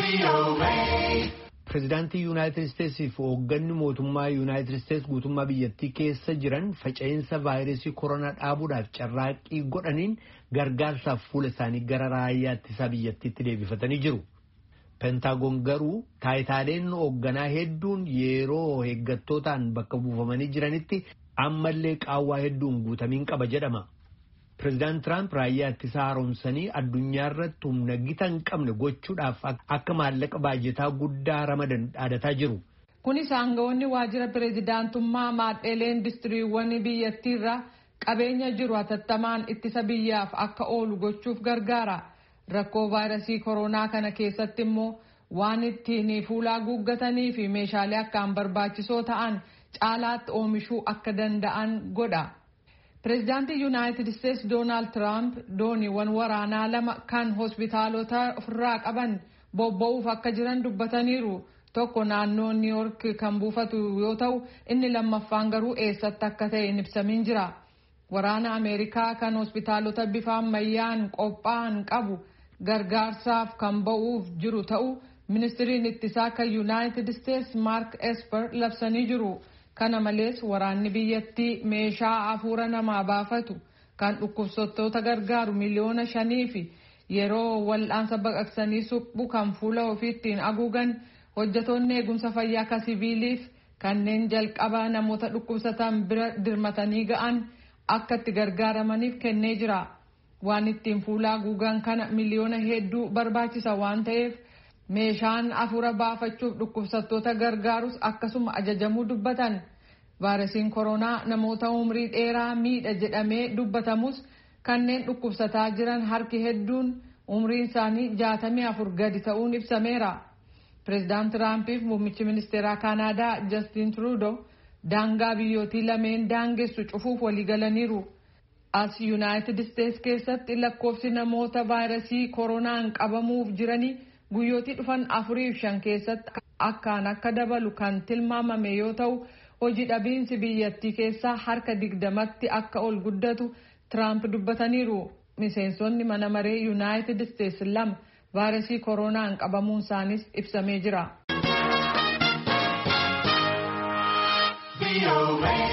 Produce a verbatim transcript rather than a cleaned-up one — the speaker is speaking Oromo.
Pireezidaantii Yuunaayitid Isteetsiif hoogganni mootummaa Yuunaayitid Isteets guutummaa biyyattii keessa jiran faca'insa vaayirasii koronaa dhaabuudhaaf carraaqqii godhaniin gargaarsaaf fuula isaanii gara raayyaa ittisaa biyyattiitti deebifatanii jiru. Pentaagoon garuu taayitaaleen hoogganaa hedduun yeroo eeggattootaan bakka buufamanii jiranitti ammallee qaawwaa hedduun guutamiin qaba jedhama. Pireezidaant Tiraamp raayyaa ittisaa haaromsanii addunyaa irratti humna gita hin qabne gochuudhaaf akka maallaqa baajetaa guddaa ramadan dhaadataa jiru. Kunis aangawoonni waajjira pireezidaantummaa maadheelee industiriiwwan biyyattiirra qabeenya jiru hatattamaan ittisa biyyaaf akka oolu gochuuf gargaara. Rakkoo vaayirasii koronaa kana keessatti immoo waan ittiin fuulaa guuggatanii fi meeshaalee akkaan barbaachisoo ta'an caalaatti oomishuu akka danda'an godha. Pireezidaantii Yuunaayitid Isteets Doonaald Tiraamp dooniiwwan waraanaa lama kan hospitaalota ofirraa qaban bobba'uuf akka jiran dubbataniiru. Tokko naannoo Niw Yoork kan buufatu yoo ta'u inni lammaffaan garuu eessatti akka ta'e hin ibsamin jira. Waraana Ameerikaa kan hospitaalota bifa ammayyaan qophaa'an qabu gargaarsaaf kan ba'uuf jiru ta'u ministiriin ittisaa kan Yuunaayitid Isteets Maark Esper labsanii jiru. Kana malees waraanni biyyattii meeshaa afuura namaa baafatu kan dhukkubsattoota gargaaru miliyoona shanii fi yeroo wal'aansa baqaqsanii suphu kan fuula ofiittiin haguugan hojjetoonni eegumsa fayyaa akka siviiliif kanneen jalqaba namoota dhukkubsatan bira dirmatanii ga'an akka itti gargaaramaniif kennee jira. Waan ittiin fuula haguugan kana miliyoona hedduu barbaachisa waan ta'eef meeshaan afuura baafachuuf dhukkubsattoota gargaarus akkasuma ajajamuu dubbatan. Vaayirasiin koronaa namoota umrii dheeraa miidha jedhamee dubbatamus kanneen dhukkubsataa jiran harki hedduun umriin isaanii jaatamii afur gadi ta'uun ibsameera. Pireezidaant Tiraampiif muummichi ministeeraa Kaanaadaa Jastiin Trudeau daangaa biyyootii lameen daangessu cufuuf waliigalaniiru. As Yuunaayitid Isteets keessatti lakkoofsi namoota vaayirasii koronaan qabamuuf jiranii guyyootii dhufan afuriif shan keessatti akkaan akka dabalu kan tilmaamame yoo ta'u hojii dhabiinsi biyyattii keessaa harka digdamatti akka ol guddatu Tiraamp dubbataniiru. Miseensonni mana maree Yuunaayitid Isteets lama vaayirasii koronaan qabamuun isaanis ibsamee jira.